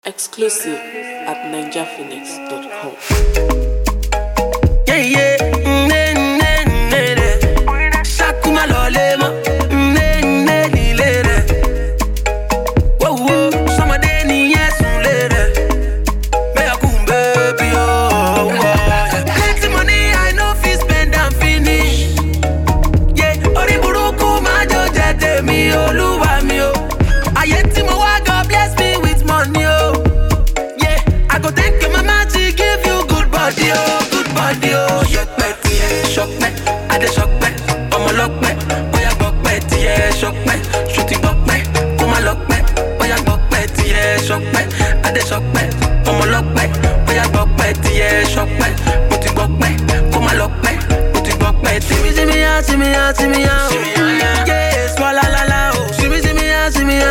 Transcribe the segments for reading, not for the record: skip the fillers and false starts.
Exclusive at ninjaphoenix.com. Yeah. Shakuma lolema. Whoa, some of them yes lere. Me a cool baby oh. Plenty money I know fi spend and finish. Yeah, ori buruku majo jete mi Oluwa mi o. Ayeti mo wa God bless me with money oh. Yeah, I go thank your mama to give you good body oh. Shock me, I dey shock me. Omo lock me, oya gbok me, yeah, shock me. Shooty gbok me, kuma lock me, oya gbok me, yeah, shock me. I dey shock me, omo lock me, oya gbok me, yeah, shock me. Put it gbok me, kuma lock me, put it gbok me. Shimmy ya, yeah, swalla la la oh. Shimmy ya,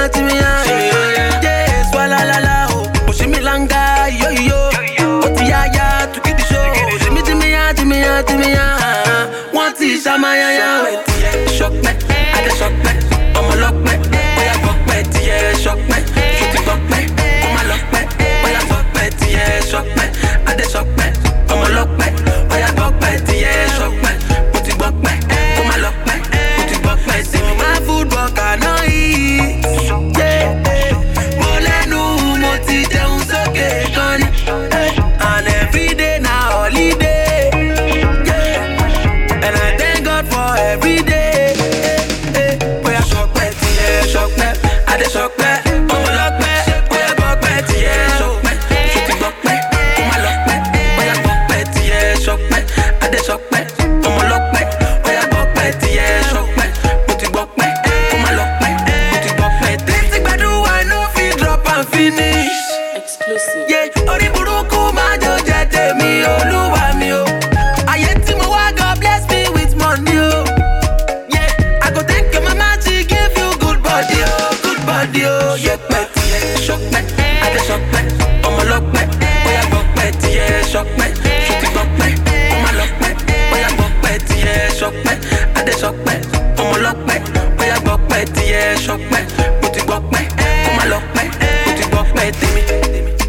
yeah, swalla la la oh. Oh shimmy langa, yo. Oti ya, to get the show. Shimmy ya. Want to shamaya ya. Shock me, I dey shock me. Omo lock me, oya gbok me, yeah, shock me. Shoot it gbok me, kuma lock me, oya gbok me, yeah, shock me. I dey shock me, omo lock me, oya gbok me, yeah, shock me. Put it gbok me, kuma lock me, put it gbok me. See me my food but I no eat. Yeah, mo lẹ́nu mo ti jẹun sókè gan ni. And every day na holiday. And I thank God for every day. Boy, I shock me, yeah, shock me. I dey shock me, omo lock me. Boy, I gbok me, yeah, shock me. Shoot it gbok me, kuma lock me. Boy, I gbok me, yeah, shock me. I dey shock me, omo lock me. Boy, I gbok me, yeah, shock me. Put it gbok me, kuma lock me. Put it gbok me. This gbadu I no fit drop and finish. Exclusive. Yeah, ori buruku majo jete mi Oluwa mi o. Ayeti mo wa God bless me with money oh. Yeah, I go thank your mama to give you good body oh. Yeah, shock me, I dey shock me. Omo lock me, oya gbok me, yeah, shock me. Shoot it gbok me, kuma lock me, oya gbok me, yeah, shock me. I dey shock me, omo lock me, oya gbok me, yeah, shock me. Put it gbok me, kuma lock me, put it gbok me,